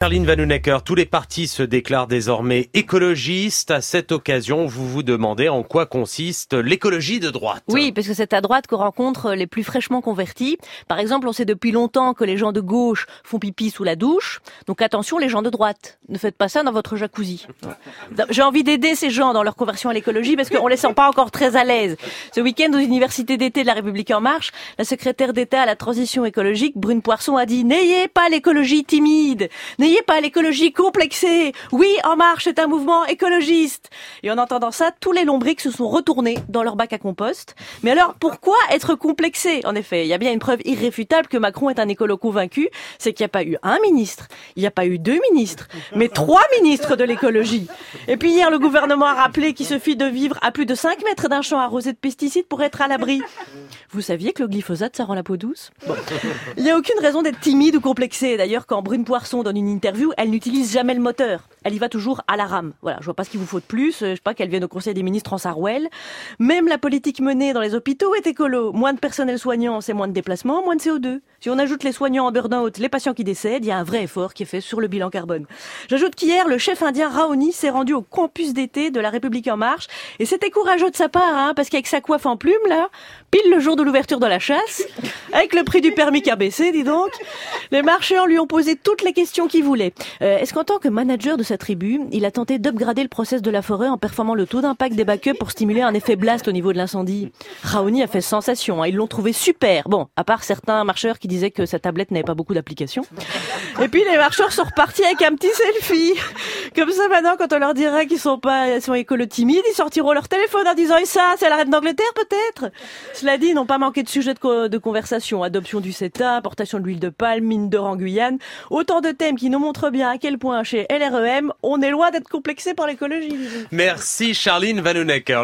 Charline Vanhoenacker, tous les partis se déclarent désormais écologistes. À cette occasion, vous vous demandez en quoi consiste l'écologie de droite. Oui, parce que c'est à droite qu'on rencontre les plus fraîchement convertis. Par exemple, on sait depuis longtemps que les gens de gauche font pipi sous la douche. Donc attention, les gens de droite, ne faites pas ça dans votre jacuzzi. J'ai envie d'aider ces gens dans leur conversion à l'écologie parce qu'on les sent pas encore très à l'aise. Ce week-end, aux universités d'été de la République En Marche, la secrétaire d'État à la transition écologique, Brune Poirson, a dit « N'ayez pas l'écologie timide, n'ayez pas l'écologie complexée. Oui, En Marche est un mouvement écologiste. » Et en entendant ça, tous les lombrics se sont retournés dans leur bac à compost. Mais alors, pourquoi être complexé? En effet, il y a bien une preuve irréfutable que Macron est un écolo convaincu, c'est qu'il n'y a pas eu un ministre, il n'y a pas eu 2 ministres, mais 3 ministres de l'écologie. Et puis hier, le gouvernement a rappelé qu'il suffit de vivre à plus de 5 mètres d'un champ arrosé de pesticides pour être à l'abri. Vous saviez que le glyphosate, ça rend la peau douce? Bon. Il n'y a aucune raison d'être timide ou complexé. D'ailleurs, quand Brune Poirson donne une interview, elle n'utilise jamais le moteur. Elle y va toujours à la rame. Voilà, je vois pas ce qu'il vous faut de plus. Je sais pas qu'elle vienne au Conseil des ministres en Sarwell. Même la politique menée dans les hôpitaux est écolo. Moins de personnel soignant, c'est moins de déplacements, moins de CO2. Si on ajoute les soignants en burn-out, les patients qui décèdent, il y a un vrai effort qui est fait sur le bilan carbone. J'ajoute qu'hier, le chef indien Raoni s'est rendu au campus d'été de la République En Marche. Et c'était courageux de sa part, parce qu'avec sa coiffe en plume, là, pile le jour de l'ouverture de la chasse, avec le prix du permis qui a baissé, dis donc, les marcheurs lui ont posé toutes les questions qu'ils voulaient. Est-ce qu'en tant que manager de sa tribu, il a tenté d'upgrader le process de la forêt en performant le taux d'impact des backups pour stimuler un effet blast au niveau de l'incendie? Raoni a fait sensation, ils l'ont trouvé super. Bon, à part certains marcheurs qui disaient que sa tablette n'avait pas beaucoup d'applications. Et puis les marcheurs sont repartis avec un petit selfie. Comme ça maintenant, quand on leur dira qu'ils sont écolo timides, ils sortiront leur téléphone en disant « Et ça, c'est la reine d'Angleterre peut-être ?» Cela dit, ils n'ont pas manqué de sujets de conversation. Adoption du CETA, importation de l'huile de palme, mine d'or en Guyane. Autant de thèmes qui nous montrent bien à quel point chez LREM, on est loin d'être complexé par l'écologie. Merci Charline Vanhoenacker.